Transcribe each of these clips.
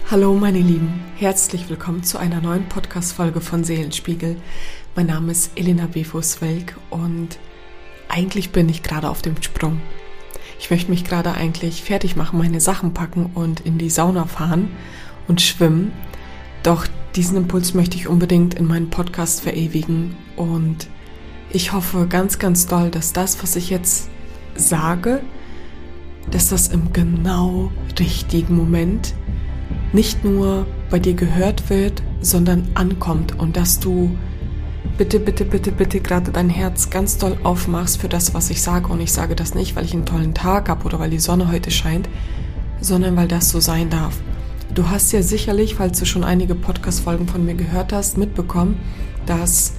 Hallo meine Lieben, herzlich willkommen zu einer neuen Podcast-Folge von Seelenspiegel. Mein Name ist Elena Befus-Welk und eigentlich bin ich gerade auf dem Sprung. Ich möchte mich gerade eigentlich fertig machen, meine Sachen packen und in die Sauna fahren und schwimmen. Doch diesen Impuls möchte ich unbedingt in meinen Podcast verewigen und ich hoffe ganz, ganz doll, dass das, was ich jetzt sage, dass das im genau richtigen Moment nicht nur bei dir gehört wird, sondern ankommt und dass du bitte gerade dein Herz ganz doll aufmachst für das, was ich sage. Und ich sage das nicht, weil ich einen tollen Tag habe oder weil die Sonne heute scheint, sondern weil das so sein darf. Du hast ja sicherlich, falls du schon einige Podcast-Folgen von mir gehört hast, mitbekommen, dass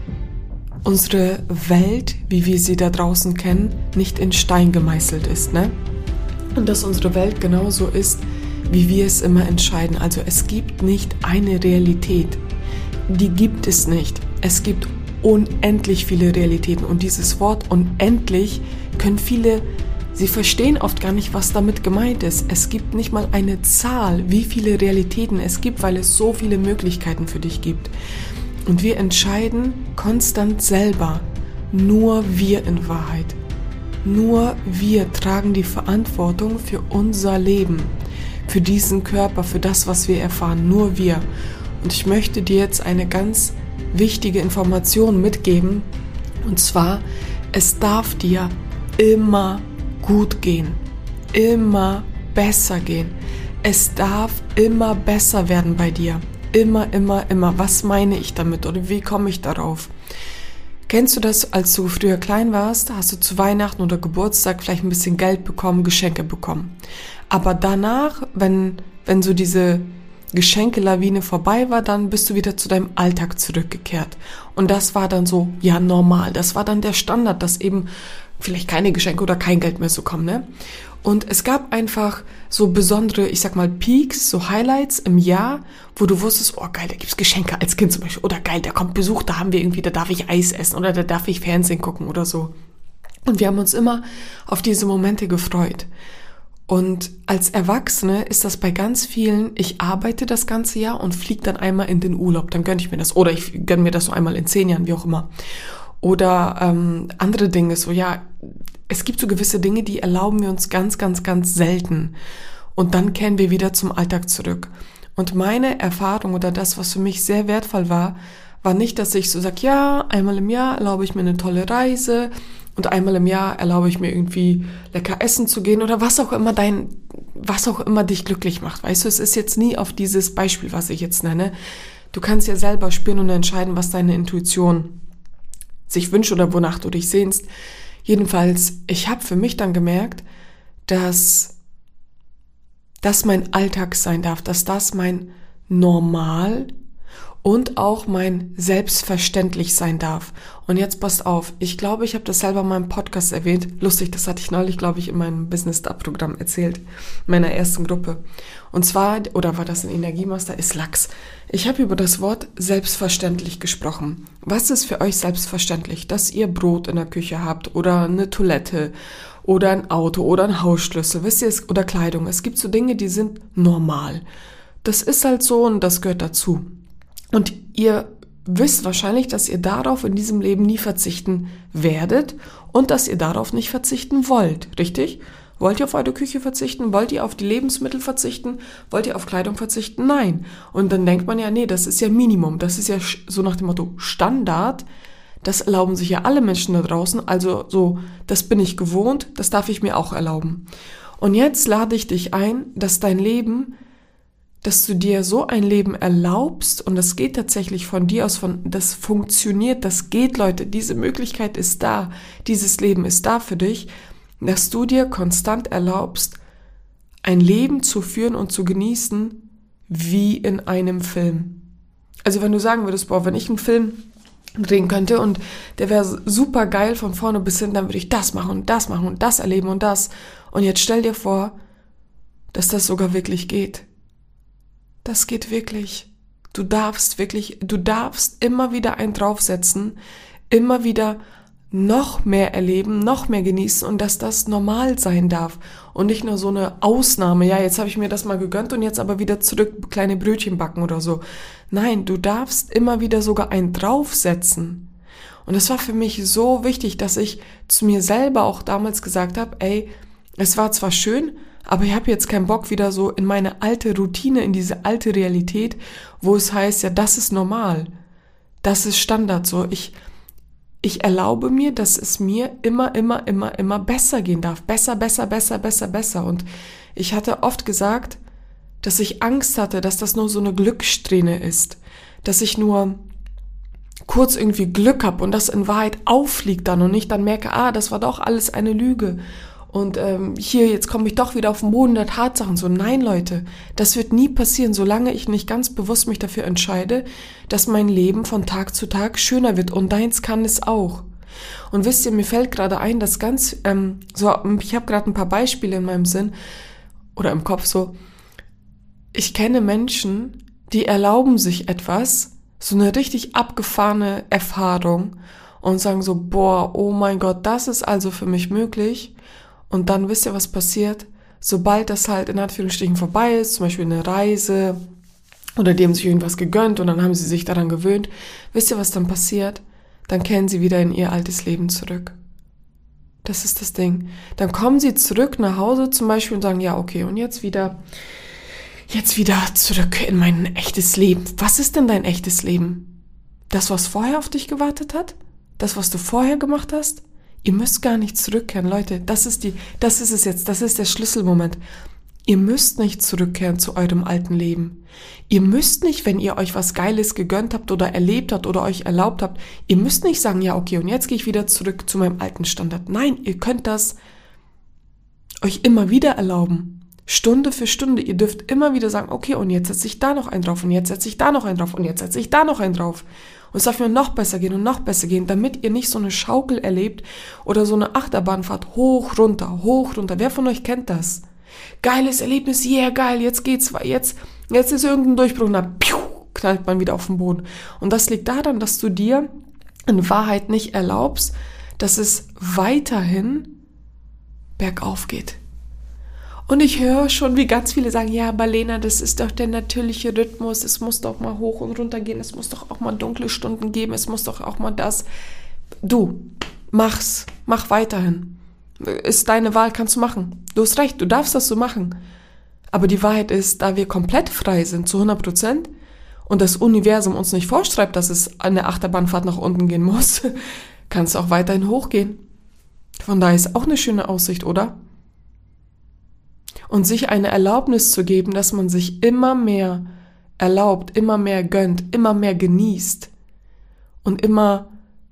unsere Welt, wie wir sie da draußen kennen, nicht in Stein gemeißelt ist, ne? Und dass unsere Welt genauso ist, wie wir es immer entscheiden. Also es gibt nicht eine Realität. Die gibt es nicht. Es gibt unendlich viele Realitäten. Und dieses Wort unendlich können viele, sie verstehen oft gar nicht, was damit gemeint ist. Es gibt nicht mal eine Zahl, wie viele Realitäten es gibt, weil es so viele Möglichkeiten für dich gibt. Und wir entscheiden konstant selber. Nur wir in Wahrheit. Nur wir tragen die Verantwortung für unser Leben. Für diesen Körper, für das, was wir erfahren, nur wir. Und ich möchte dir jetzt eine ganz wichtige Information mitgeben. Und zwar, es darf dir immer gut gehen. Immer besser gehen. Es darf immer besser werden bei dir. Immer. Was meine ich damit oder wie komme ich darauf? Kennst du das, als du früher klein warst, hast du zu Weihnachten oder Geburtstag vielleicht ein bisschen Geld bekommen, Geschenke bekommen. Aber danach, wenn so diese Geschenkelawine vorbei war, dann bist du wieder zu deinem Alltag zurückgekehrt. Und das war dann so, ja, normal. Das war dann der Standard, dass eben vielleicht keine Geschenke oder kein Geld mehr so kommen, ne? Und es gab einfach so besondere, ich sag mal, Peaks, so Highlights im Jahr, wo du wusstest, oh geil, da gibt's Geschenke als Kind zum Beispiel. Oder geil, da kommt Besuch, da haben wir irgendwie, da darf ich Eis essen oder da darf ich Fernsehen gucken oder so. Und wir haben uns immer auf diese Momente gefreut. Und als Erwachsene ist das bei ganz vielen, ich arbeite das ganze Jahr und fliege dann einmal in den Urlaub, dann gönne ich mir das. Oder ich gönne mir das so einmal in 10 Jahren, wie auch immer. Oder andere Dinge, so ja, es gibt so gewisse Dinge, die erlauben wir uns ganz selten. Und dann kehren wir wieder zum Alltag zurück. Und meine Erfahrung oder das, was für mich sehr wertvoll war, war nicht, dass ich so sage, ja, einmal im Jahr erlaube ich mir eine tolle Reise und einmal im Jahr erlaube ich mir irgendwie lecker essen zu gehen oder was auch immer dich glücklich macht. Weißt du, es ist jetzt nie auf dieses Beispiel, was ich jetzt nenne. Du kannst ja selber spüren und entscheiden, was deine Intuition sich wünscht oder wonach du dich sehnst. Jedenfalls, ich habe für mich dann gemerkt, dass das mein Alltag sein darf, dass das mein Normal und auch mein Selbstverständlich sein darf. Und jetzt passt auf, ich glaube, ich habe das selber in meinem Podcast erwähnt. Lustig, das hatte ich neulich, glaube ich, in meinem Business-Star-Programm erzählt, in meiner ersten Gruppe. Und zwar, oder war das ein Energiemaster, ist Lachs. Ich habe über das Wort selbstverständlich gesprochen. Was ist für euch selbstverständlich? Dass ihr Brot in der Küche habt oder eine Toilette oder ein Auto oder ein Hausschlüssel, wisst ihr, oder Kleidung. Es gibt so Dinge, die sind normal. Das ist halt so und das gehört dazu. Und ihr wisst wahrscheinlich, dass ihr darauf in diesem Leben nie verzichten werdet und dass ihr darauf nicht verzichten wollt, richtig? Wollt ihr auf eure Küche verzichten? Wollt ihr auf die Lebensmittel verzichten? Wollt ihr auf Kleidung verzichten? Nein. Und dann denkt man ja, nee, das ist ja Minimum. Das ist ja so nach dem Motto Standard. Das erlauben sich ja alle Menschen da draußen. Also so, das bin ich gewohnt, das darf ich mir auch erlauben. Und jetzt lade ich dich ein, dass dein Leben, dass du dir so ein Leben erlaubst und das geht tatsächlich von dir aus, das funktioniert, das geht, Leute, diese Möglichkeit ist da, dieses Leben ist da für dich, dass du dir konstant erlaubst, ein Leben zu führen und zu genießen, wie in einem Film. Also wenn du sagen würdest, boah, wenn ich einen Film drehen könnte und der wäre super geil von vorne bis hin, dann würde ich das machen und das machen und das erleben und das. Und jetzt stell dir vor, dass das sogar wirklich geht. Das geht wirklich. Du darfst immer wieder einen draufsetzen, immer wieder noch mehr erleben, noch mehr genießen und dass das normal sein darf und nicht nur so eine Ausnahme, ja, jetzt habe ich mir das mal gegönnt und jetzt aber wieder zurück kleine Brötchen backen oder so. Nein, du darfst immer wieder sogar einen draufsetzen. Und das war für mich so wichtig, dass ich zu mir selber auch damals gesagt habe, ey, es war zwar schön, aber ich habe jetzt keinen Bock wieder so in meine alte Routine, in diese alte Realität, wo es heißt, ja, das ist normal, das ist Standard, so ich erlaube mir, dass es mir immer besser gehen darf. Besser. Und ich hatte oft gesagt, dass ich Angst hatte, dass das nur so eine Glückssträhne ist. Dass ich nur kurz irgendwie Glück habe und das in Wahrheit auffliegt dann und ich dann merke, das war doch alles eine Lüge. Und hier, jetzt komme ich doch wieder auf den Boden der Tatsachen. So, nein, Leute, das wird nie passieren, solange ich nicht ganz bewusst mich dafür entscheide, dass mein Leben von Tag zu Tag schöner wird. Und deins kann es auch. Und wisst ihr, mir fällt gerade ein, dass ich habe gerade ein paar Beispiele in meinem Sinn oder im Kopf so. Ich kenne Menschen, die erlauben sich etwas, so eine richtig abgefahrene Erfahrung und sagen so, boah, oh mein Gott, das ist also für mich möglich. Und dann wisst ihr, was passiert? Sobald das halt in Anführungsstrichen vorbei ist, zum Beispiel eine Reise oder die haben sich irgendwas gegönnt und dann haben sie sich daran gewöhnt, wisst ihr, was dann passiert? Dann kehren sie wieder in ihr altes Leben zurück. Das ist das Ding. Dann kommen sie zurück nach Hause zum Beispiel und sagen, ja, okay, und jetzt wieder zurück in mein echtes Leben. Was ist denn dein echtes Leben? Das, was vorher auf dich gewartet hat? Das, was du vorher gemacht hast? Ihr müsst gar nicht zurückkehren, Leute. Das ist es jetzt. Das ist der Schlüsselmoment. Ihr müsst nicht zurückkehren zu eurem alten Leben. Ihr müsst nicht, wenn ihr euch was Geiles gegönnt habt oder erlebt habt oder euch erlaubt habt, ihr müsst nicht sagen, ja, okay, und jetzt gehe ich wieder zurück zu meinem alten Standard. Nein, ihr könnt das euch immer wieder erlauben. Stunde für Stunde. Ihr dürft immer wieder sagen, okay, und jetzt setze ich da noch einen drauf und jetzt setze ich da noch einen drauf und jetzt setze ich da noch einen drauf. Und es darf mir noch besser gehen und noch besser gehen, damit ihr nicht so eine Schaukel erlebt oder so eine Achterbahnfahrt hoch, runter. Wer von euch kennt das? Geiles Erlebnis, yeah, geil, jetzt geht's, jetzt ist irgendein Durchbruch, knallt man wieder auf den Boden. Und das liegt daran, dass du dir in Wahrheit nicht erlaubst, dass es weiterhin bergauf geht. Und ich höre schon, wie ganz viele sagen, ja, aber Lena, das ist doch der natürliche Rhythmus, es muss doch mal hoch und runter gehen, es muss doch auch mal dunkle Stunden geben, es muss doch auch mal das. Du, mach weiterhin. Ist deine Wahl, kannst du machen. Du hast recht, du darfst das so machen. Aber die Wahrheit ist, da wir komplett frei sind, zu 100%, und das Universum uns nicht vorschreibt, dass es eine Achterbahnfahrt nach unten gehen muss, kannst du auch weiterhin hochgehen. Von daher ist auch eine schöne Aussicht, oder? Und sich eine Erlaubnis zu geben, dass man sich immer mehr erlaubt, immer mehr gönnt, immer mehr genießt und immer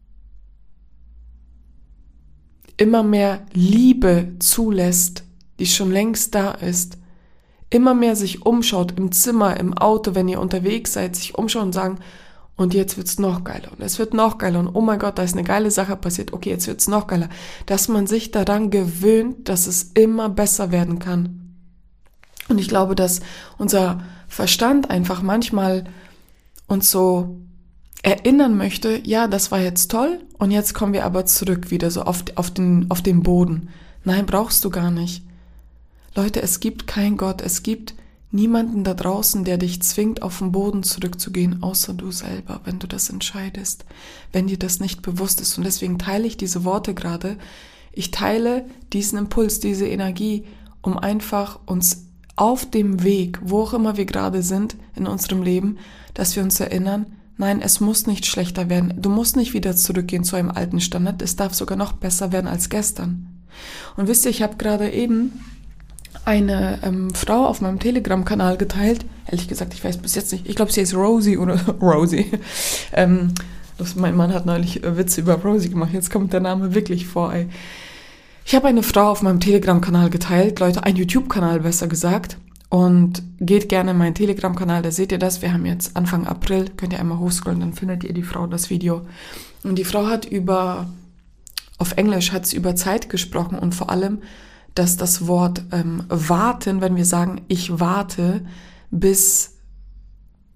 mehr Liebe zulässt, die schon längst da ist, immer mehr sich umschaut im Zimmer, im Auto, wenn ihr unterwegs seid, sich umschaut und sagen, und jetzt wird's noch geiler und es wird noch geiler und oh mein Gott, da ist eine geile Sache passiert, okay, jetzt wird's noch geiler, dass man sich daran gewöhnt, dass es immer besser werden kann. Und ich glaube, dass unser Verstand einfach manchmal uns so erinnern möchte, ja, das war jetzt toll und jetzt kommen wir aber zurück wieder so auf den Boden. Nein, brauchst du gar nicht. Leute, es gibt keinen Gott, es gibt niemanden da draußen, der dich zwingt, auf den Boden zurückzugehen, außer du selber, wenn du das entscheidest, wenn dir das nicht bewusst ist. Und deswegen teile ich diese Worte gerade. Ich teile diesen Impuls, diese Energie, um einfach uns auf dem Weg, wo auch immer wir gerade sind in unserem Leben, dass wir uns erinnern, nein, es muss nicht schlechter werden. Du musst nicht wieder zurückgehen zu einem alten Standard. Es darf sogar noch besser werden als gestern. Und wisst ihr, ich habe gerade eben eine Frau auf meinem Telegram-Kanal geteilt. Ehrlich gesagt, ich weiß bis jetzt nicht. Ich glaube, sie heißt Rosie oder Rosie. Mein Mann hat neulich Witze über Rosie gemacht. Jetzt kommt der Name wirklich vor, ey. Ich habe eine Frau auf meinem Telegram-Kanal geteilt, Leute, ein YouTube-Kanal besser gesagt. Und geht gerne in meinen Telegram-Kanal, da seht ihr das. Wir haben jetzt Anfang April, könnt ihr einmal hochscrollen, dann findet ihr die Frau, das Video. Und die Frau hat auf Englisch hat sie über Zeit gesprochen und vor allem, dass das Wort warten, wenn wir sagen, ich warte, bis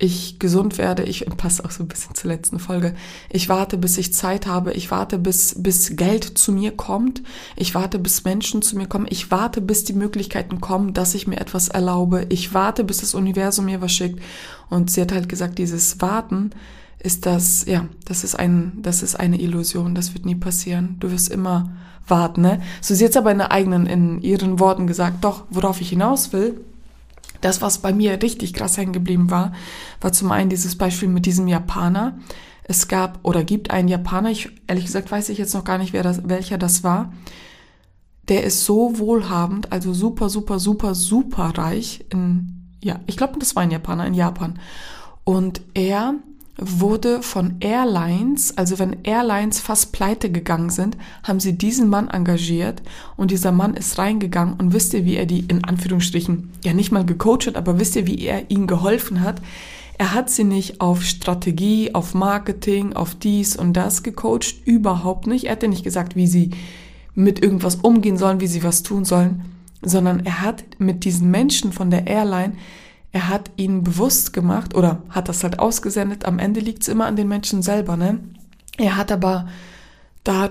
ich gesund werde. Ich passe auch so ein bisschen zur letzten Folge. Ich warte, bis ich Zeit habe. Ich warte, bis Geld zu mir kommt. Ich warte, bis Menschen zu mir kommen. Ich warte, bis die Möglichkeiten kommen, dass ich mir etwas erlaube. Ich warte, bis das Universum mir was schickt. Und sie hat halt gesagt, dieses Warten ist das ist eine Illusion. Das wird nie passieren. Du wirst immer warten, ne? So, sie hat es aber in ihren Worten gesagt, doch, worauf ich hinaus will, das, was bei mir richtig krass hängen geblieben war zum einen dieses Beispiel mit diesem Japaner. Es gab oder gibt einen Japaner, ehrlich gesagt weiß ich jetzt noch gar nicht, welcher das war. Der ist so wohlhabend, also super, super, super, super reich ich glaube, das war ein Japaner in Japan. Und er wurde von Airlines, also wenn Airlines fast pleite gegangen sind, haben sie diesen Mann engagiert und dieser Mann ist reingegangen und wisst ihr, wie er die in Anführungsstrichen ja nicht mal gecoacht hat, aber wisst ihr, wie er ihnen geholfen hat? Er hat sie nicht auf Strategie, auf Marketing, auf dies und das gecoacht, überhaupt nicht. Er hat ja nicht gesagt, wie sie mit irgendwas umgehen sollen, wie sie was tun sollen, sondern er hat mit diesen Menschen von der Airline, er hat ihnen bewusst gemacht oder hat das halt ausgesendet. Am Ende liegt es immer an den Menschen selber, ne? Er hat aber er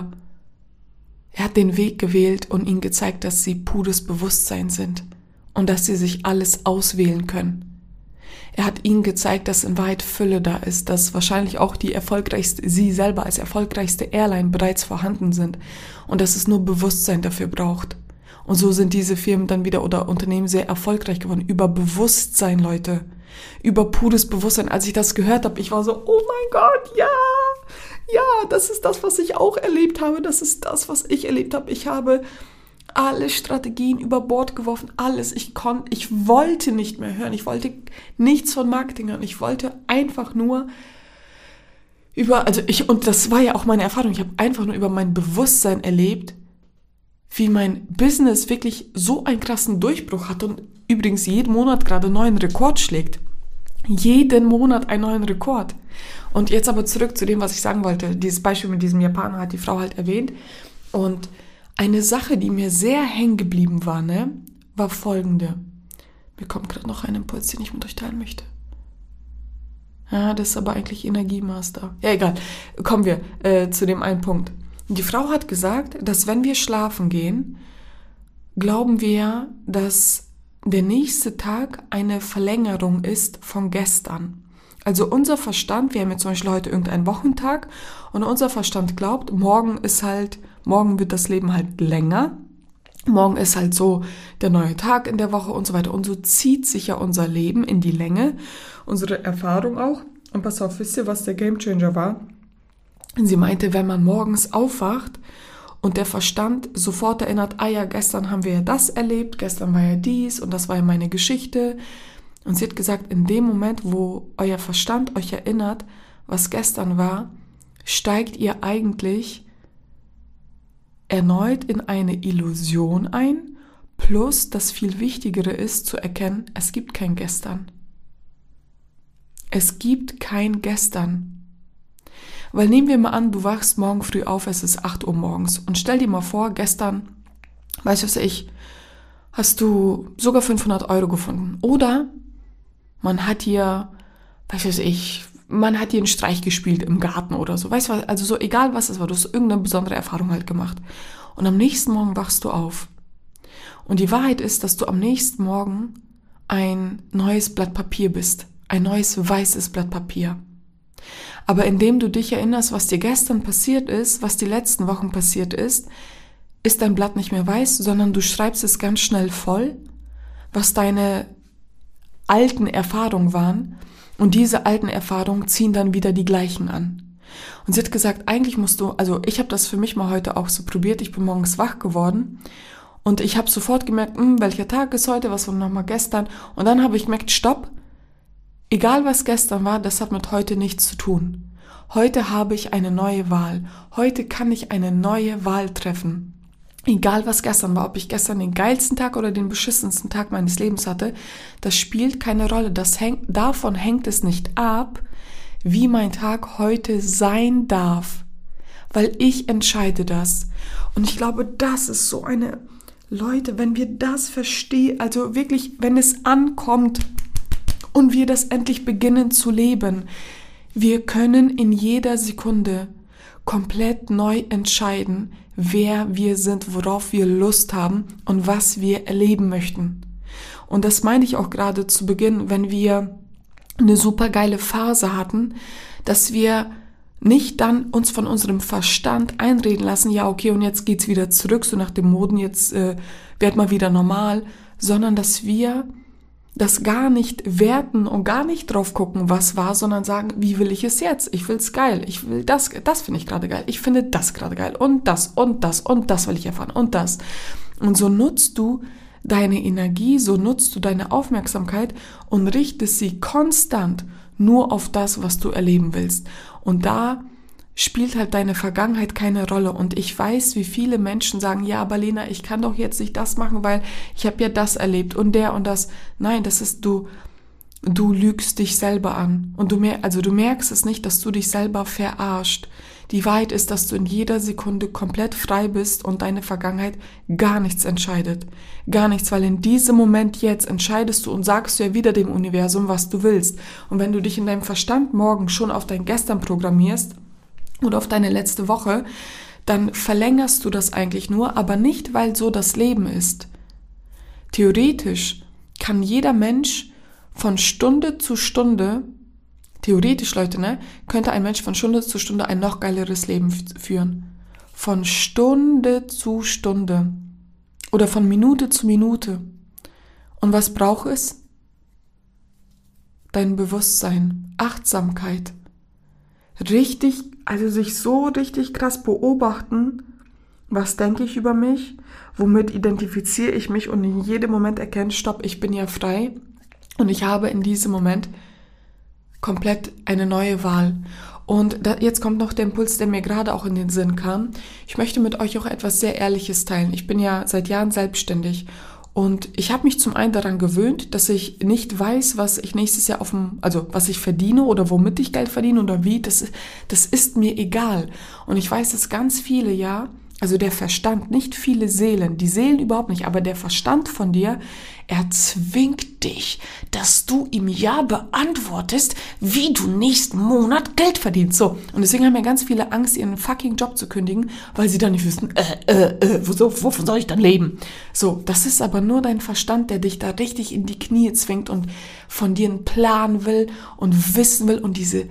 hat den Weg gewählt und ihnen gezeigt, dass sie pures Bewusstsein sind und dass sie sich alles auswählen können. Er hat ihnen gezeigt, dass in Wahrheit Fülle da ist, dass wahrscheinlich auch sie selber als erfolgreichste Airline bereits vorhanden sind und dass es nur Bewusstsein dafür braucht. Und so sind diese Firmen dann wieder oder Unternehmen sehr erfolgreich geworden. Über Bewusstsein, Leute. Über pures Bewusstsein. Als ich das gehört habe, ich war so, oh mein Gott, ja, das ist das, was ich auch erlebt habe. Das ist das, was ich erlebt habe. Ich habe alle Strategien über Bord geworfen, alles. Ich wollte nicht mehr hören. Ich wollte nichts von Marketing hören. Ich wollte einfach nur und das war ja auch meine Erfahrung. Ich habe einfach nur über mein Bewusstsein erlebt, wie mein Business wirklich so einen krassen Durchbruch hat und übrigens jeden Monat gerade einen neuen Rekord schlägt. Jeden Monat einen neuen Rekord. Und jetzt aber zurück zu dem, was ich sagen wollte. Dieses Beispiel mit diesem Japaner hat die Frau halt erwähnt. Und eine Sache, die mir sehr hängen geblieben war, ne, war folgende. Mir kommt gerade noch ein Impuls, den ich mit euch teilen möchte. Ja, das ist aber eigentlich Energiemaster. Ja, egal. Kommen wir zu dem einen Punkt. Die Frau hat gesagt, dass wenn wir schlafen gehen, glauben wir, dass der nächste Tag eine Verlängerung ist von gestern. Also unser Verstand, wir haben jetzt zum Beispiel heute irgendeinen Wochentag und unser Verstand glaubt, morgen wird das Leben halt länger. Morgen ist halt so der neue Tag in der Woche und so weiter. Und so zieht sich ja unser Leben in die Länge, unsere Erfahrung auch. Und pass auf, wisst ihr, was der Gamechanger war? Sie meinte, wenn man morgens aufwacht und der Verstand sofort erinnert, gestern haben wir ja das erlebt, gestern war ja dies und das war ja meine Geschichte. Und sie hat gesagt, in dem Moment, wo euer Verstand euch erinnert, was gestern war, steigt ihr eigentlich erneut in eine Illusion ein, plus das viel Wichtigere ist zu erkennen, es gibt kein Gestern. Es gibt kein Gestern. Weil nehmen wir mal an, du wachst morgen früh auf, es ist 8 Uhr morgens und stell dir mal vor, gestern, hast du sogar 500 Euro gefunden. Oder man hat dir, man hat dir einen Streich gespielt im Garten oder so. Weißt du was, also so egal was es war, du hast irgendeine besondere Erfahrung halt gemacht. Und am nächsten Morgen wachst du auf. Und die Wahrheit ist, dass du am nächsten Morgen ein neues Blatt Papier bist. Ein neues weißes Blatt Papier. Aber indem du dich erinnerst, was dir gestern passiert ist, was die letzten Wochen passiert ist dein Blatt nicht mehr weiß, sondern du schreibst es ganz schnell voll, was deine alten Erfahrungen waren. Und diese alten Erfahrungen ziehen dann wieder die gleichen an. Und sie hat gesagt, eigentlich ich habe das für mich mal heute auch so probiert, ich bin morgens wach geworden und ich habe sofort gemerkt, welcher Tag ist heute, was war nochmal gestern. Und dann habe ich gemerkt, stopp, egal was gestern war, das hat mit heute nichts zu tun. Heute habe ich eine neue Wahl. Heute kann ich eine neue Wahl treffen. Egal was gestern war, ob ich gestern den geilsten Tag oder den beschissensten Tag meines Lebens hatte, das spielt keine Rolle. Davon hängt es nicht ab, wie mein Tag heute sein darf. Weil ich entscheide das. Und ich glaube, das ist so Leute, wenn wir das verstehen, also wirklich, wenn es ankommt, und wir das endlich beginnen zu leben. Wir können in jeder Sekunde komplett neu entscheiden, wer wir sind, worauf wir Lust haben und was wir erleben möchten. Und das meine ich auch gerade zu Beginn, wenn wir eine super geile Phase hatten, dass wir nicht dann uns von unserem Verstand einreden lassen, ja okay, und jetzt geht's wieder zurück, so nach dem Moden, jetzt wird mal wieder normal, sondern dass wir das gar nicht werten und gar nicht drauf gucken, was war, sondern sagen, wie will ich es jetzt? Ich will's geil, ich will das finde ich gerade geil, ich finde das gerade geil und das und das und das will ich erfahren und das. Und so nutzt du deine Energie, so nutzt du deine Aufmerksamkeit und richtest sie konstant nur auf das, was du erleben willst. Und da spielt halt deine Vergangenheit keine Rolle. Und ich weiß, wie viele Menschen sagen, ja, aber Lena, ich kann doch jetzt nicht das machen, weil ich habe ja das erlebt und der und das. Nein, das ist du lügst dich selber an. Und du merkst es nicht, dass du dich selber verarscht. Die Wahrheit ist, dass du in jeder Sekunde komplett frei bist und deine Vergangenheit gar nichts entscheidet. Gar nichts, weil in diesem Moment jetzt entscheidest du und sagst du ja wieder dem Universum, was du willst. Und wenn du dich in deinem Verstand morgen schon auf dein Gestern programmierst, oder auf deine letzte Woche, dann verlängerst du das eigentlich nur, aber nicht, weil so das Leben ist. Theoretisch kann jeder Mensch von Stunde zu Stunde, theoretisch Leute, könnte ein Mensch von Stunde zu Stunde ein noch geileres Leben führen. Von Stunde zu Stunde oder von Minute zu Minute. Und was braucht es? Dein Bewusstsein, Achtsamkeit. Sich so richtig krass beobachten, was denke ich über mich, womit identifiziere ich mich und in jedem Moment erkennen, stopp, ich bin ja frei und ich habe in diesem Moment komplett eine neue Wahl. Und jetzt kommt noch der Impuls, der mir gerade auch in den Sinn kam. Ich möchte mit euch auch etwas sehr Ehrliches teilen. Ich bin ja seit Jahren selbstständig. Und ich habe mich zum einen daran gewöhnt, dass ich nicht weiß, was ich nächstes Jahr was ich verdiene oder womit ich Geld verdiene oder wie, das ist mir egal. Und ich weiß, dass ganz viele, also der Verstand, nicht viele Seelen, die Seelen überhaupt nicht, aber der Verstand von dir, er zwingt dich, dass du im Jahr beantwortest, wie du nächsten Monat Geld verdienst. So. Und deswegen haben ja ganz viele Angst, ihren fucking Job zu kündigen, weil sie dann nicht wissen, wovon soll ich dann leben? So, das ist aber nur dein Verstand, der dich da richtig in die Knie zwingt und von dir einen Plan will und wissen will und diese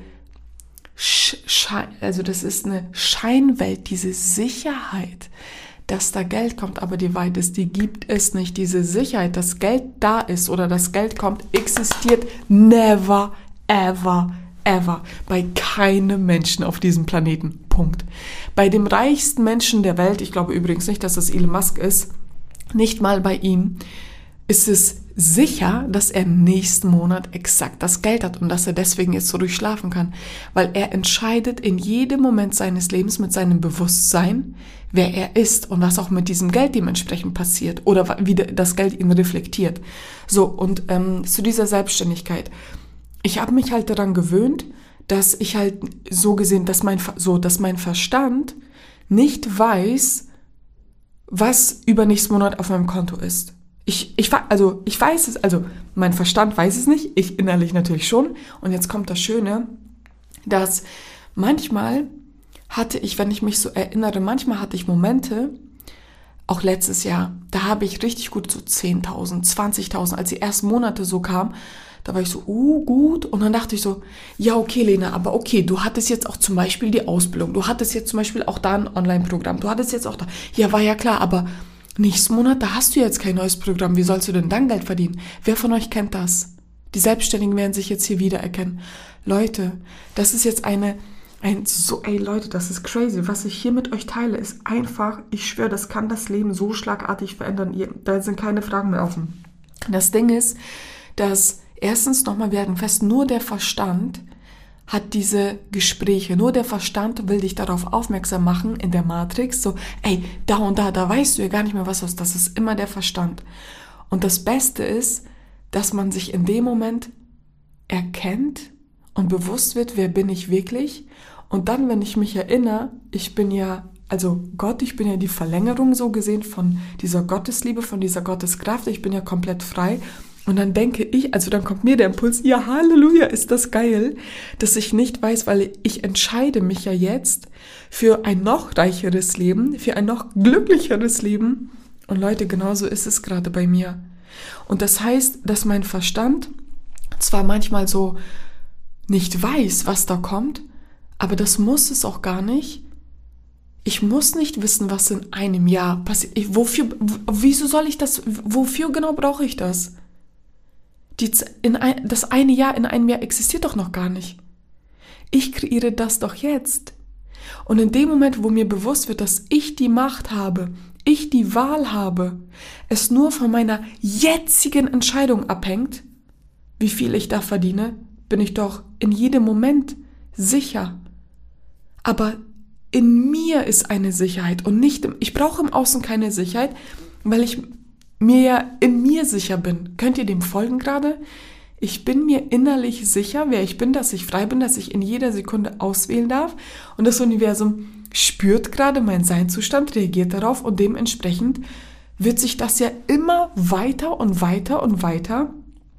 das ist eine Scheinwelt, diese Sicherheit, dass da Geld kommt, aber die Wahrheit ist, die gibt es nicht. Diese Sicherheit, dass Geld da ist oder das Geld kommt, existiert never, ever, ever bei keinem Menschen auf diesem Planeten. Punkt. Bei dem reichsten Menschen der Welt, ich glaube übrigens nicht, dass das Elon Musk ist, nicht mal bei ihm, ist es sicher, dass er nächsten Monat exakt das Geld hat und dass er deswegen jetzt so durchschlafen kann. Weil er entscheidet in jedem Moment seines Lebens mit seinem Bewusstsein, wer er ist und was auch mit diesem Geld dementsprechend passiert oder wie das Geld ihn reflektiert. So, und zu dieser Selbstständigkeit. Ich habe mich halt daran gewöhnt, dass ich halt so gesehen, dass mein Verstand nicht weiß, was übernächsten Monat auf meinem Konto ist. Ich weiß es, also mein Verstand weiß es nicht, ich innerlich natürlich schon. Und jetzt kommt das Schöne, dass manchmal hatte ich, wenn ich mich so erinnere, manchmal hatte ich Momente, auch letztes Jahr, da habe ich richtig gut so 10.000, 20.000, als die ersten Monate so kamen, da war ich so, gut. Und dann dachte ich so, ja, okay, Lena, aber okay, du hattest jetzt auch zum Beispiel die Ausbildung, du hattest jetzt zum Beispiel auch da ein Online-Programm, du hattest jetzt auch da, ja, war ja klar, aber nächsten Monat, da hast du jetzt kein neues Programm. Wie sollst du denn dann Geld verdienen? Wer von euch kennt das? Die Selbstständigen werden sich jetzt hier wiedererkennen. Leute, das ist jetzt Leute, das ist crazy. Was ich hier mit euch teile, ist einfach, ich schwöre, das kann das Leben so schlagartig verändern. Da sind keine Fragen mehr offen. Das Ding ist, dass erstens nochmal, wir hatten fest, nur der Verstand hat diese Gespräche. Nur der Verstand will dich darauf aufmerksam machen in der Matrix. So, da und da weißt du ja gar nicht mehr was. Das ist immer der Verstand. Und das Beste ist, dass man sich in dem Moment erkennt und bewusst wird, wer bin ich wirklich. Und dann, wenn ich mich erinnere, ich bin ja die Verlängerung so gesehen von dieser Gottesliebe, von dieser Gotteskraft. Ich bin ja komplett frei. Und dann denke ich, also dann kommt mir der Impuls, ja, Halleluja, ist das geil, dass ich nicht weiß, weil ich entscheide mich ja jetzt für ein noch reicheres Leben, für ein noch glücklicheres Leben. Und Leute, genauso ist es gerade bei mir. Und das heißt, dass mein Verstand zwar manchmal so nicht weiß, was da kommt, aber das muss es auch gar nicht. Ich muss nicht wissen, was in einem Jahr passiert. Wieso soll ich das, wofür genau brauche ich das? Das eine Jahr in einem Jahr existiert doch noch gar nicht. Ich kreiere das doch jetzt. Und in dem Moment, wo mir bewusst wird, dass ich die Macht habe, ich die Wahl habe, es nur von meiner jetzigen Entscheidung abhängt, wie viel ich da verdiene, bin ich doch in jedem Moment sicher. Aber in mir ist eine Sicherheit und nicht ich brauche im Außen keine Sicherheit, weil ich mir ja in mir sicher bin. Könnt ihr dem folgen gerade? Ich bin mir innerlich sicher, wer ich bin, dass ich frei bin, dass ich in jeder Sekunde auswählen darf und das Universum spürt gerade meinen Seinzustand, reagiert darauf und dementsprechend wird sich das ja immer weiter und weiter und weiter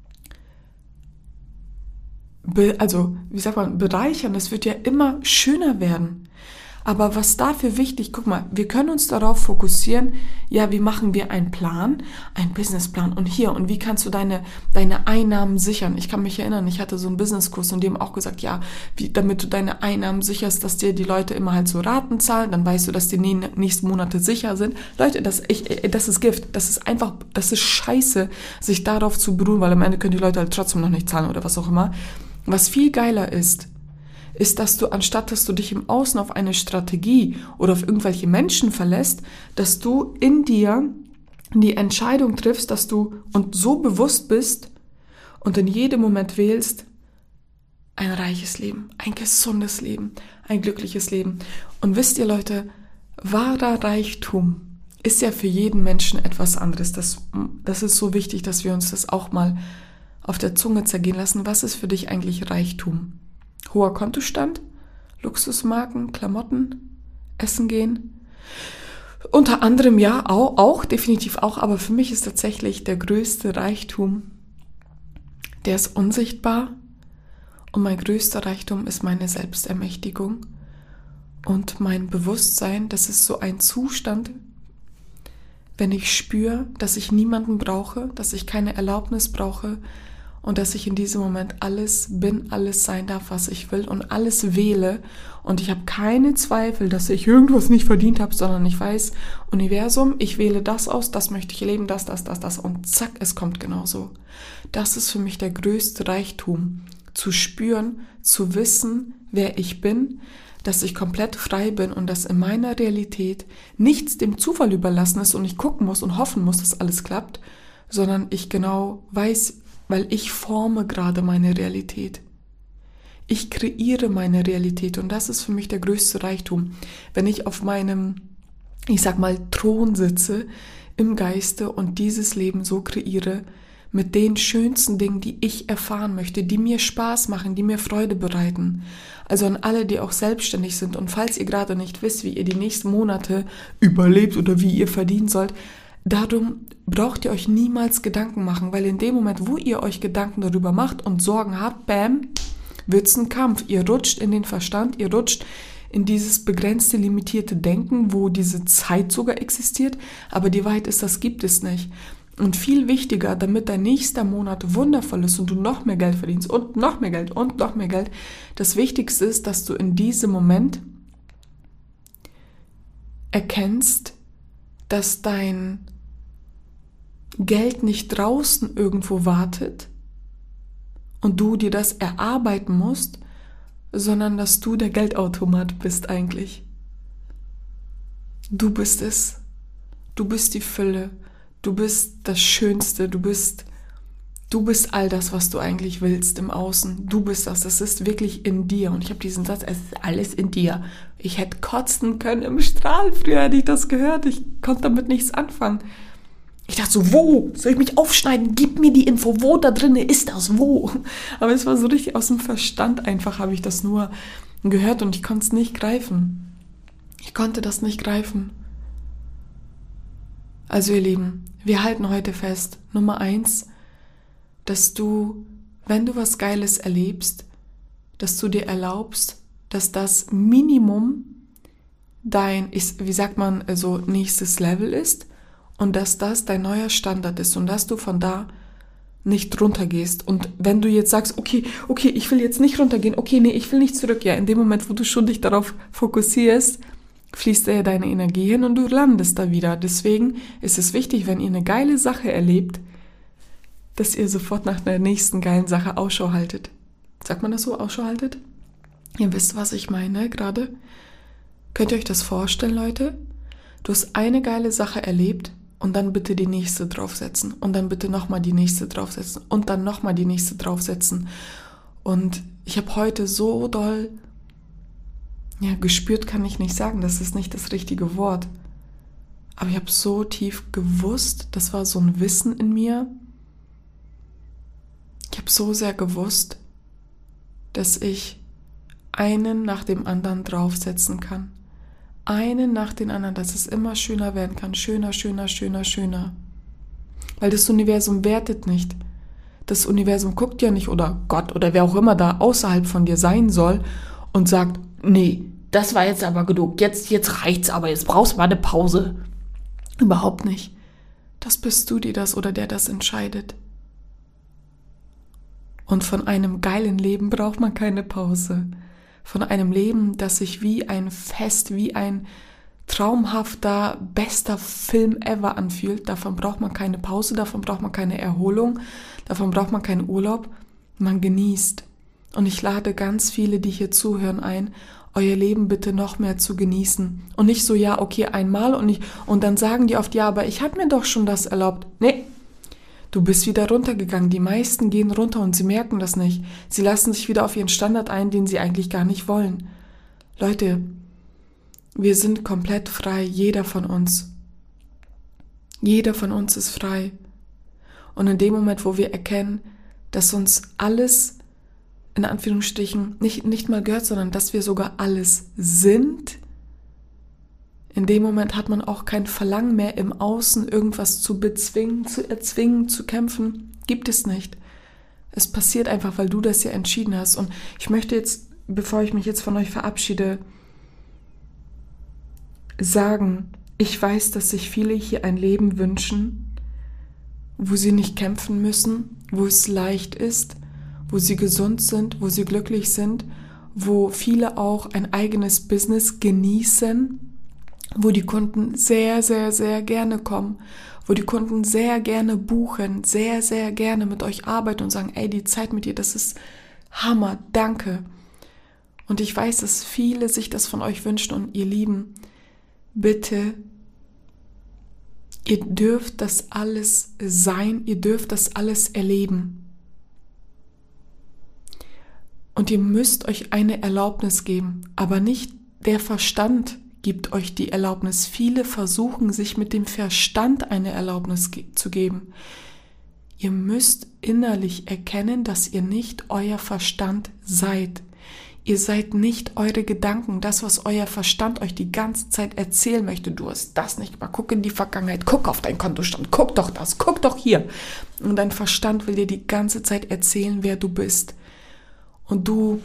bereichern. Das wird ja immer schöner werden. Aber was dafür wichtig, guck mal, wir können uns darauf fokussieren, ja, wie machen wir einen Plan, einen Businessplan und wie kannst du deine Einnahmen sichern? Ich kann mich erinnern, ich hatte so einen Businesskurs und die haben auch gesagt, ja, damit du deine Einnahmen sicherst, dass dir die Leute immer halt so Raten zahlen, dann weißt du, dass die nächsten Monate sicher sind. Leute, das ist Gift, das ist scheiße, sich darauf zu beruhen, weil am Ende können die Leute halt trotzdem noch nicht zahlen oder was auch immer. Was viel geiler ist, dass du, anstatt dass du dich im Außen auf eine Strategie oder auf irgendwelche Menschen verlässt, dass du in dir die Entscheidung triffst, dass du und so bewusst bist und in jedem Moment wählst, ein reiches Leben, ein gesundes Leben, ein glückliches Leben. Und wisst ihr, Leute, wahrer Reichtum ist ja für jeden Menschen etwas anderes. Das ist so wichtig, dass wir uns das auch mal auf der Zunge zergehen lassen. Was ist für dich eigentlich Reichtum? Hoher Kontostand, Luxusmarken, Klamotten, Essen gehen. Unter anderem ja, auch, definitiv auch, aber für mich ist tatsächlich der größte Reichtum, der ist unsichtbar und mein größter Reichtum ist meine Selbstermächtigung und mein Bewusstsein, das ist so ein Zustand, wenn ich spüre, dass ich niemanden brauche, dass ich keine Erlaubnis brauche, und dass ich in diesem Moment alles bin, alles sein darf, was ich will und alles wähle. Und ich habe keine Zweifel, dass ich irgendwas nicht verdient habe, sondern ich weiß, Universum, ich wähle das aus, das möchte ich leben, das. Und zack, es kommt genauso. Das ist für mich der größte Reichtum. Zu spüren, zu wissen, wer ich bin, dass ich komplett frei bin und dass in meiner Realität nichts dem Zufall überlassen ist und ich gucken muss und hoffen muss, dass alles klappt, sondern ich genau weiß, weil ich forme gerade meine Realität. Ich kreiere meine Realität und das ist für mich der größte Reichtum. Wenn ich auf meinem, Thron sitze im Geiste und dieses Leben so kreiere, mit den schönsten Dingen, die ich erfahren möchte, die mir Spaß machen, die mir Freude bereiten. Also an alle, die auch selbstständig sind und falls ihr gerade nicht wisst, wie ihr die nächsten Monate überlebt oder wie ihr verdienen sollt, darum braucht ihr euch niemals Gedanken machen, weil in dem Moment, wo ihr euch Gedanken darüber macht und Sorgen habt, bam, wird's ein Kampf. Ihr rutscht in den Verstand, ihr rutscht in dieses begrenzte, limitierte Denken, wo diese Zeit sogar existiert, aber die Wahrheit ist, das gibt es nicht. Und viel wichtiger, damit dein nächster Monat wundervoll ist und du noch mehr Geld verdienst und noch mehr Geld und noch mehr Geld, das Wichtigste ist, dass du in diesem Moment erkennst, dass dein Geld nicht draußen irgendwo wartet und du dir das erarbeiten musst, sondern dass du der Geldautomat bist eigentlich. Du bist es. Du bist die Fülle. Du bist das Schönste. Du bist all das, was du eigentlich willst im Außen. Du bist das. Das ist wirklich in dir. Und ich habe diesen Satz, es ist alles in dir. Ich hätte kotzen können im Strahl. Früher hätte ich das gehört. Ich konnte damit nichts anfangen. Ich dachte so, wo? Soll ich mich aufschneiden? Gib mir die Info. Wo da drin ist das? Wo? Aber es war so richtig aus dem Verstand einfach, habe ich das nur gehört und ich konnte es nicht greifen. Ich konnte das nicht greifen. Also ihr Lieben, wir halten heute fest. Nummer 1, dass du, wenn du was Geiles erlebst, dass du dir erlaubst, dass das Minimum wie sagt man, so nächstes Level ist und dass das dein neuer Standard ist und dass du von da nicht runtergehst. Und wenn du jetzt sagst, okay, ich will jetzt nicht runtergehen, okay, nee, ich will nicht zurück, ja, in dem Moment, wo du schon dich darauf fokussierst, fließt ja deine Energie hin und du landest da wieder. Deswegen ist es wichtig, wenn ihr eine geile Sache erlebt, dass ihr sofort nach der nächsten geilen Sache Ausschau haltet. Sagt man das so, Ausschau haltet? Ihr wisst, was ich meine gerade. Könnt ihr euch das vorstellen, Leute? Du hast eine geile Sache erlebt und dann bitte die nächste draufsetzen und dann bitte nochmal die nächste draufsetzen und dann nochmal die nächste draufsetzen. Und ich habe heute so doll, gespürt kann ich nicht sagen, das ist nicht das richtige Wort, aber ich habe so tief gewusst, das war so ein Wissen in mir. Ich habe so sehr gewusst, dass ich einen nach dem anderen draufsetzen kann. Einen nach dem anderen, dass es immer schöner werden kann. Schöner, schöner, schöner, schöner. Weil das Universum wertet nicht. Das Universum guckt ja nicht oder Gott oder wer auch immer da außerhalb von dir sein soll und sagt, nee, das war jetzt aber genug, jetzt reicht's aber, jetzt brauchst du mal eine Pause. Überhaupt nicht. Das bist du, die das oder der das entscheidet. Und von einem geilen Leben braucht man keine Pause. Von einem Leben, das sich wie ein Fest, wie ein traumhafter, bester Film ever anfühlt, davon braucht man keine Pause, davon braucht man keine Erholung, davon braucht man keinen Urlaub. Man genießt. Und ich lade ganz viele, die hier zuhören, ein, euer Leben bitte noch mehr zu genießen. Und nicht so, ja, okay, einmal und dann sagen die oft, ja, aber ich habe mir doch schon das erlaubt. Nee. Du bist wieder runtergegangen. Die meisten gehen runter und sie merken das nicht. Sie lassen sich wieder auf ihren Standard ein, den sie eigentlich gar nicht wollen. Leute, wir sind komplett frei, jeder von uns. Jeder von uns ist frei. Und in dem Moment, wo wir erkennen, dass uns alles, in Anführungsstrichen, nicht mal gehört, sondern dass wir sogar alles sind, in dem Moment hat man auch kein Verlangen mehr im Außen, irgendwas zu bezwingen, zu erzwingen, zu kämpfen. Gibt es nicht. Es passiert einfach, weil du das ja entschieden hast. Und ich möchte jetzt, bevor ich mich jetzt von euch verabschiede, sagen, ich weiß, dass sich viele hier ein Leben wünschen, wo sie nicht kämpfen müssen, wo es leicht ist, wo sie gesund sind, wo sie glücklich sind, wo viele auch ein eigenes Business genießen, wo die Kunden sehr, sehr, sehr gerne kommen, wo die Kunden sehr gerne buchen, sehr, sehr gerne mit euch arbeiten und sagen, ey, die Zeit mit dir, das ist Hammer, danke. Und ich weiß, dass viele sich das von euch wünschen und ihr Lieben, bitte, ihr dürft das alles sein, ihr dürft das alles erleben. Und ihr müsst euch eine Erlaubnis geben, aber nicht der Verstand gibt euch die Erlaubnis. Viele versuchen, sich mit dem Verstand eine Erlaubnis zu geben. Ihr müsst innerlich erkennen, dass ihr nicht euer Verstand seid. Ihr seid nicht eure Gedanken, das, was euer Verstand euch die ganze Zeit erzählen möchte. Du hast das nicht gemacht, guck in die Vergangenheit, guck auf deinen Kontostand, guck doch das, guck doch hier. Und dein Verstand will dir die ganze Zeit erzählen, wer du bist. Und du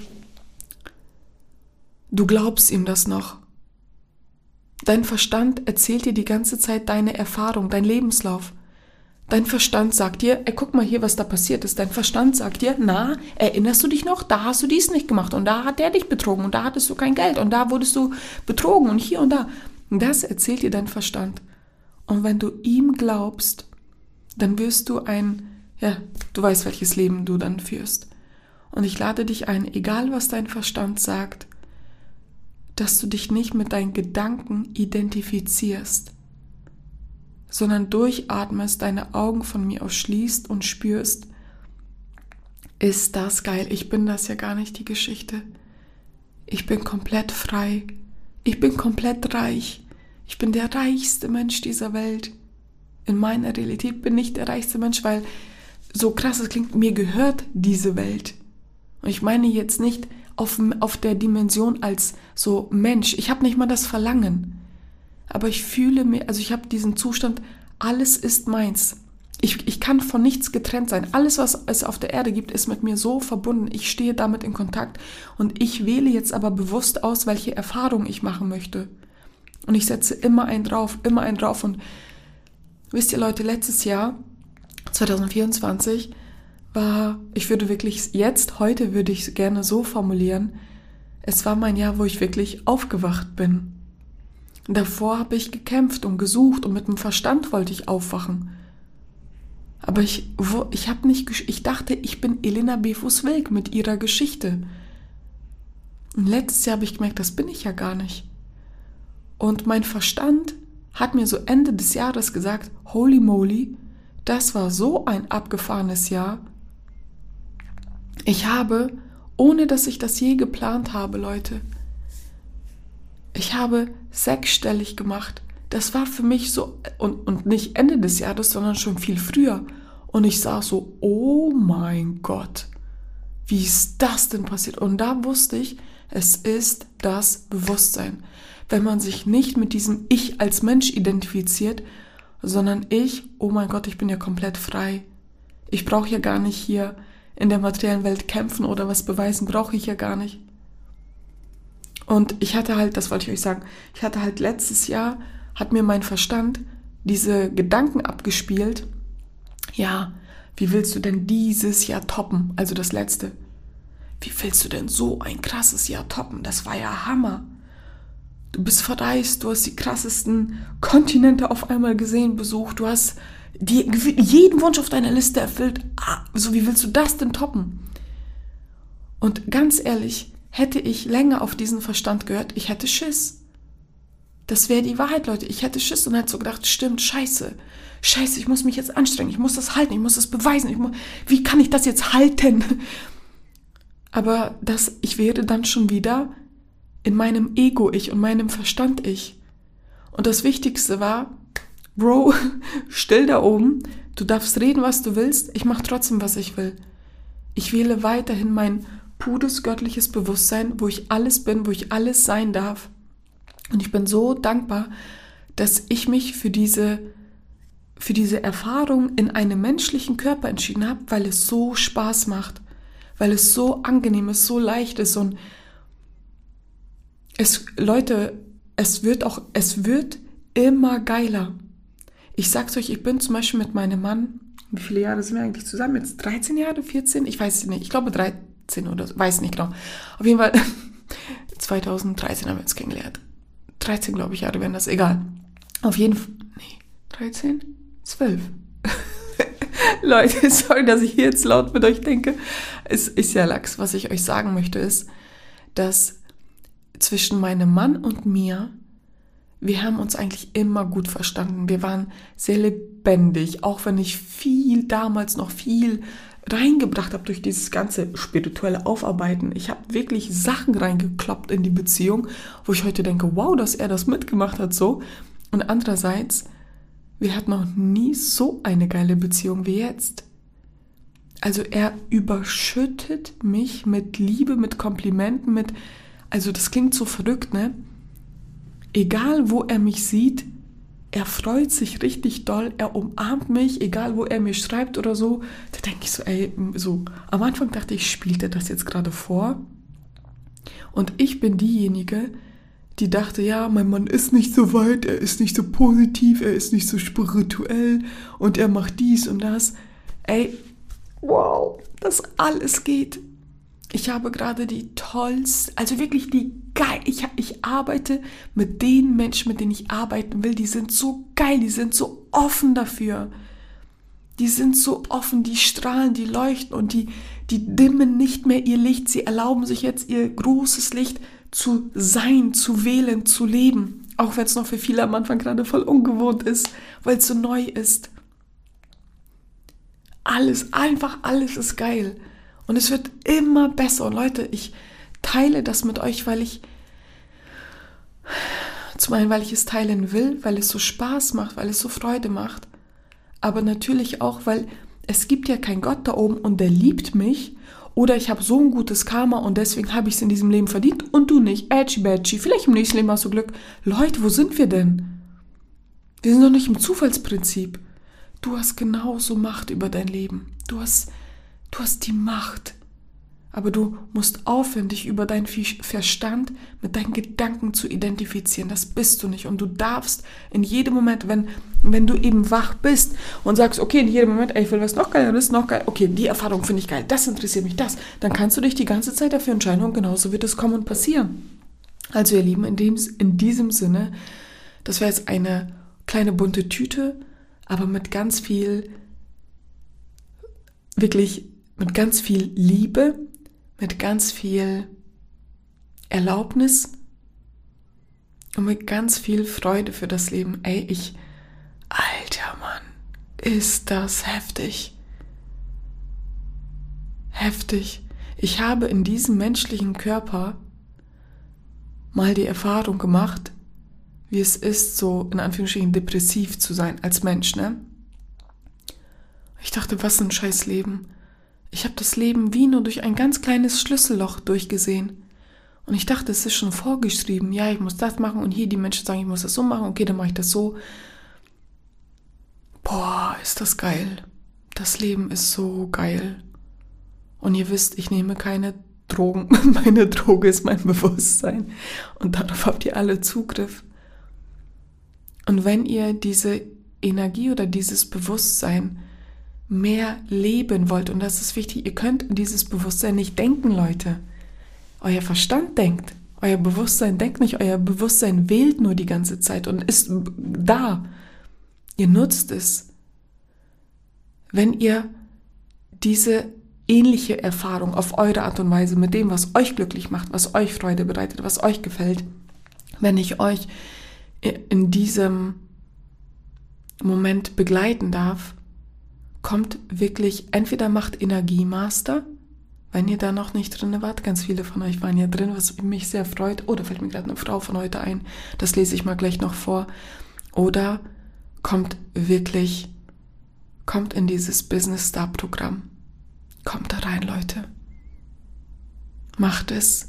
glaubst ihm das noch. Dein Verstand erzählt dir die ganze Zeit deine Erfahrung, dein Lebenslauf. Dein Verstand sagt dir, ey, guck mal hier, was da passiert ist. Dein Verstand sagt dir, na, erinnerst du dich noch? Da hast du dies nicht gemacht und da hat der dich betrogen und da hattest du kein Geld und da wurdest du betrogen und hier und da. Das erzählt dir dein Verstand. Und wenn du ihm glaubst, dann wirst du du weißt, welches Leben du dann führst. Und ich lade dich ein, egal was dein Verstand sagt, dass du dich nicht mit deinen Gedanken identifizierst, sondern durchatmest, deine Augen von mir aus schließt und spürst, ist das geil, ich bin das ja gar nicht die Geschichte. Ich bin komplett frei, ich bin komplett reich, ich bin der reichste Mensch dieser Welt. In meiner Realität bin ich der reichste Mensch, weil so krass es klingt, mir gehört diese Welt. Und ich meine jetzt nicht auf der Dimension als so Mensch. Ich habe nicht mal das Verlangen. Aber ich fühle mir, also ich habe diesen Zustand, alles ist meins. Ich kann von nichts getrennt sein. Alles, was es auf der Erde gibt, ist mit mir so verbunden. Ich stehe damit in Kontakt und ich wähle jetzt aber bewusst aus, welche Erfahrung ich machen möchte. Und ich setze immer einen drauf. Und wisst ihr Leute, letztes Jahr, 2024, heute würde ich es gerne so formulieren, es war mein Jahr, wo ich wirklich aufgewacht bin. Davor habe ich gekämpft und gesucht und mit dem Verstand wollte ich aufwachen. Aber ich dachte, ich bin Elena Befus-Welk mit ihrer Geschichte. Und letztes Jahr habe ich gemerkt, das bin ich ja gar nicht. Und mein Verstand hat mir so Ende des Jahres gesagt, holy moly, das war so ein abgefahrenes Jahr. Ich habe, ohne dass ich das je geplant habe, Leute, ich habe 6-stellig gemacht. Das war für mich so, und nicht Ende des Jahres, sondern schon viel früher. Und ich sah so, oh mein Gott, wie ist das denn passiert? Und da wusste ich, es ist das Bewusstsein. Wenn man sich nicht mit diesem Ich als Mensch identifiziert, sondern oh mein Gott, ich bin ja komplett frei. Ich brauche ja gar nicht hier in der materiellen Welt kämpfen oder was beweisen, brauche ich ja gar nicht. Und das wollte ich euch sagen, letztes Jahr hat mir mein Verstand diese Gedanken abgespielt, ja, wie willst du denn dieses Jahr toppen, also das letzte? Wie willst du denn so ein krasses Jahr toppen? Das war ja Hammer. Du bist verreist, du hast die krassesten Kontinente auf einmal gesehen, besucht, du hast jeden Wunsch auf deiner Liste erfüllt. So, wie willst du das denn toppen? Und ganz ehrlich, hätte ich länger auf diesen Verstand gehört, ich hätte Schiss. Das wäre die Wahrheit, Leute. Ich hätte Schiss und hätte so gedacht, stimmt, scheiße, ich muss mich jetzt anstrengen, ich muss das halten, ich muss das beweisen, wie kann ich das jetzt halten? Aber ich wäre dann schon wieder in meinem Ego-Ich und meinem Verstand-Ich. Und das Wichtigste war, Bro, still da oben, du darfst reden, was du willst, ich mache trotzdem, was ich will. Ich wähle weiterhin mein pures göttliches Bewusstsein, wo ich alles bin, wo ich alles sein darf. Und ich bin so dankbar, dass ich mich für diese Erfahrung in einem menschlichen Körper entschieden habe, weil es so Spaß macht, weil es so angenehm ist, so leicht ist. Und Leute, es wird immer geiler. Ich sag's euch, ich bin zum Beispiel mit meinem Mann, wie viele Jahre sind wir eigentlich zusammen? Jetzt 13 Jahre, 14? Ich weiß es nicht. Ich glaube 13 oder so, weiß nicht genau. Auf jeden Fall 2013 haben wir uns kennengelernt. 13, glaube ich, Jahre wären das, egal. Auf jeden Fall, 13? 12. Leute, sorry, dass ich hier jetzt laut mit euch denke. Es ist ja Lachs. Was ich euch sagen möchte ist, dass zwischen meinem Mann und mir, wir haben uns eigentlich immer gut verstanden. Wir waren sehr lebendig, auch wenn ich damals noch viel reingebracht habe durch dieses ganze spirituelle Aufarbeiten. Ich habe wirklich Sachen reingekloppt in die Beziehung, wo ich heute denke, wow, dass er das mitgemacht hat so. Und andererseits, wir hatten noch nie so eine geile Beziehung wie jetzt. Also er überschüttet mich mit Liebe, mit Komplimenten, also das klingt so verrückt, ne? Egal wo er mich sieht, er freut sich richtig doll, er umarmt mich, egal wo er mir schreibt oder so. Da denke ich so, am Anfang dachte ich, spielt er das jetzt gerade vor? Und ich bin diejenige, die dachte, ja, mein Mann ist nicht so weit, er ist nicht so positiv, er ist nicht so spirituell und er macht dies und das. Wow, das alles geht. Ich habe gerade also wirklich ich arbeite mit den Menschen, mit denen ich arbeiten will, die sind so geil, die sind so offen dafür. Die sind so offen, die strahlen, die leuchten und die dimmen nicht mehr ihr Licht. Sie erlauben sich jetzt ihr großes Licht zu sein, zu wählen, zu leben. Auch wenn es noch für viele am Anfang gerade voll ungewohnt ist, weil es so neu ist. Alles ist geil. Und es wird immer besser. Und Leute, ich teile das mit euch, weil ich es teilen will, weil es so Spaß macht, weil es so Freude macht. Aber natürlich auch, weil es gibt ja keinen Gott da oben und der liebt mich. Oder ich habe so ein gutes Karma und deswegen habe ich es in diesem Leben verdient und du nicht. Ätschi-bätschi, vielleicht im nächsten Leben hast du Glück. Leute, wo sind wir denn? Wir sind doch nicht im Zufallsprinzip. Du hast genauso Macht über dein Leben. Du hast die Macht. Aber du musst aufhören, dich über deinen Verstand mit deinen Gedanken zu identifizieren. Das bist du nicht. Und du darfst in jedem Moment, wenn du eben wach bist und sagst, okay, in jedem Moment, ich will was noch Geileres, noch geil. Okay, die Erfahrung finde ich geil, das interessiert mich, das. Dann kannst du dich die ganze Zeit dafür entscheiden und genauso wird es kommen und passieren. Also ihr Lieben, in diesem Sinne, das wäre jetzt eine kleine bunte Tüte, aber mit ganz viel, wirklich mit ganz viel Liebe, mit ganz viel Erlaubnis und mit ganz viel Freude für das Leben. Alter Mann, ist das heftig. Heftig. Ich habe in diesem menschlichen Körper mal die Erfahrung gemacht, wie es ist, so in Anführungsstrichen depressiv zu sein als Mensch, ne? Ich dachte, was ein scheiß Leben. Ich habe das Leben wie nur durch ein ganz kleines Schlüsselloch durchgesehen. Und ich dachte, es ist schon vorgeschrieben. Ja, ich muss das machen und hier die Menschen sagen, ich muss das so machen. Okay, dann mache ich das so. Boah, ist das geil. Das Leben ist so geil. Und ihr wisst, ich nehme keine Drogen. Meine Droge ist mein Bewusstsein. Und darauf habt ihr alle Zugriff. Und wenn ihr diese Energie oder dieses Bewusstsein mehr leben wollt, und das ist wichtig, ihr könnt dieses Bewusstsein nicht denken, Leute. Euer Verstand denkt, euer Bewusstsein denkt nicht, euer Bewusstsein wählt nur die ganze Zeit und ist da. Ihr nutzt es. Wenn ihr diese ähnliche Erfahrung auf eure Art und Weise mit dem, was euch glücklich macht, was euch Freude bereitet, was euch gefällt, wenn ich euch in diesem Moment begleiten darf, kommt wirklich, entweder macht Energiemaster, wenn ihr da noch nicht drin wart, ganz viele von euch waren ja drin, was mich sehr freut, oder fällt mir gerade eine Frau von heute ein, das lese ich mal gleich noch vor, oder kommt in dieses Business Star Programm, kommt da rein, Leute, macht es,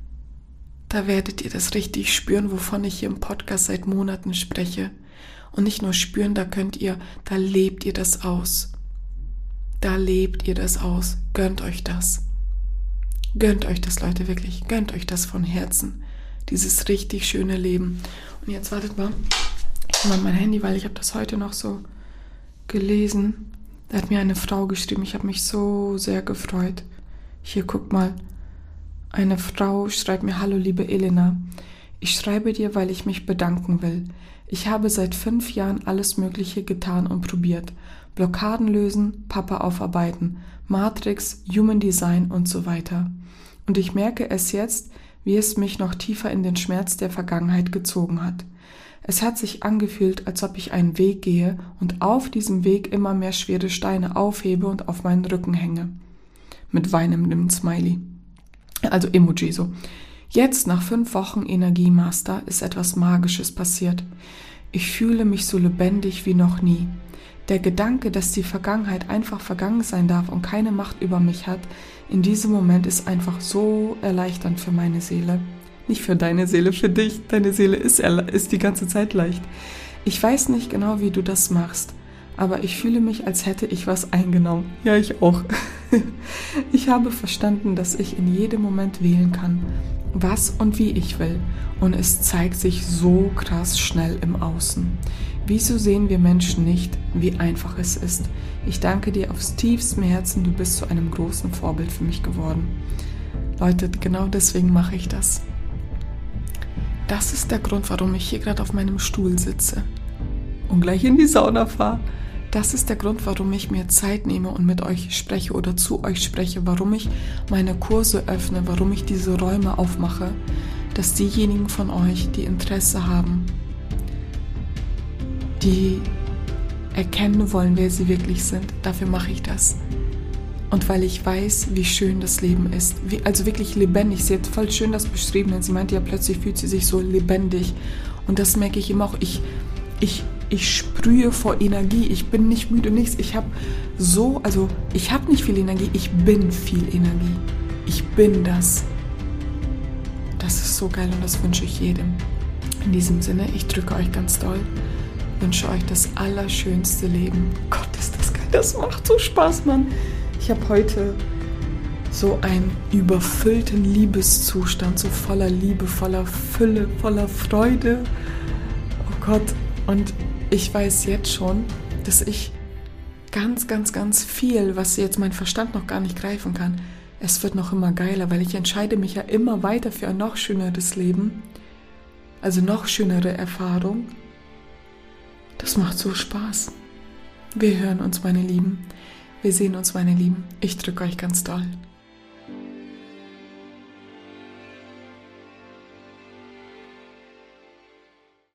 da werdet ihr das richtig spüren, wovon ich hier im Podcast seit Monaten spreche, und nicht nur spüren, da lebt ihr das aus. Da lebt ihr das aus. Gönnt euch das. Gönnt euch das, Leute, wirklich. Gönnt euch das von Herzen. Dieses richtig schöne Leben. Und jetzt wartet mal. Ich nehme mal mein Handy, weil ich habe das heute noch so gelesen. Da hat mir eine Frau geschrieben. Ich habe mich so sehr gefreut. Hier, guck mal. Eine Frau schreibt mir: Hallo, liebe Elena. Ich schreibe dir, weil ich mich bedanken will. Ich habe seit 5 Jahren alles Mögliche getan und probiert. Blockaden lösen, Papa aufarbeiten, Matrix, Human Design und so weiter. Und ich merke es jetzt, wie es mich noch tiefer in den Schmerz der Vergangenheit gezogen hat. Es hat sich angefühlt, als ob ich einen Weg gehe und auf diesem Weg immer mehr schwere Steine aufhebe und auf meinen Rücken hänge. Mit weinendem Smiley. Also Emoji so. Jetzt, nach 5 Wochen Energiemaster, ist etwas Magisches passiert. Ich fühle mich so lebendig wie noch nie. Der Gedanke, dass die Vergangenheit einfach vergangen sein darf und keine Macht über mich hat, in diesem Moment ist einfach so erleichternd für meine Seele. Nicht für deine Seele, für dich. Deine Seele ist die ganze Zeit leicht. Ich weiß nicht genau, wie du das machst, aber ich fühle mich, als hätte ich was eingenommen. Ja, ich auch. Ich habe verstanden, dass ich in jedem Moment wählen kann, was und wie ich will. Und es zeigt sich so krass schnell im Außen. Wieso sehen wir Menschen nicht, wie einfach es ist? Ich danke dir aus tiefstem Herzen, du bist zu einem großen Vorbild für mich geworden. Leute, genau deswegen mache ich das. Das ist der Grund, warum ich hier gerade auf meinem Stuhl sitze und gleich in die Sauna fahre. Das ist der Grund, warum ich mir Zeit nehme und mit euch spreche oder zu euch spreche, warum ich meine Kurse öffne, warum ich diese Räume aufmache, dass diejenigen von euch, die Interesse haben, die erkennen wollen, wer sie wirklich sind, dafür mache ich das. Und weil ich weiß, wie schön das Leben ist, also wirklich lebendig. Sie hat voll schön das beschrieben, denn sie meinte ja, plötzlich fühlt sie sich so lebendig. Und das merke ich immer auch. Ich sprühe vor Energie, ich bin nicht müde, nichts. Ich habe nicht viel Energie, ich bin viel Energie. Ich bin das. Das ist so geil und das wünsche ich jedem. In diesem Sinne, ich drücke euch ganz doll. wünsche euch das allerschönste Leben. Gott, ist das geil, das macht so Spaß, Mann. Ich habe heute so einen überfüllten Liebeszustand, so voller Liebe, voller Fülle, voller Freude. Oh Gott, und ich weiß jetzt schon, dass ich ganz, ganz, ganz viel, was jetzt mein Verstand noch gar nicht greifen kann, es wird noch immer geiler, weil ich entscheide mich ja immer weiter für ein noch schöneres Leben, also noch schönere Erfahrung. Das macht so Spaß. Wir hören uns, meine Lieben. Wir sehen uns, meine Lieben. Ich drücke euch ganz doll.